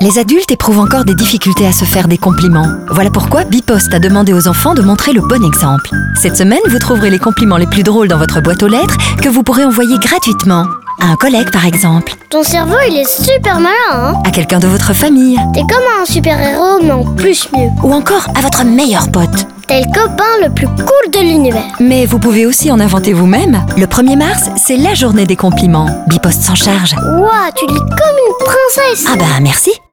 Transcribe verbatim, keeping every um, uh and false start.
Les adultes éprouvent encore des difficultés à se faire des compliments. Voilà pourquoi Bipost a demandé aux enfants de montrer le bon exemple. Cette semaine, vous trouverez les compliments les plus drôles dans votre boîte aux lettres que vous pourrez envoyer gratuitement. À un collègue, par exemple. Ton cerveau, il est super malin, hein? À quelqu'un de votre famille. T'es comme un super-héros, mais en plus mieux. Ou encore à votre meilleur pote. T'es le copain le plus cool de l'univers. Mais vous pouvez aussi en inventer vous-même. Le premier mars, c'est la journée des compliments. Bipost s'en charge. Ouah, tu lis comme une princesse. Ah bah merci.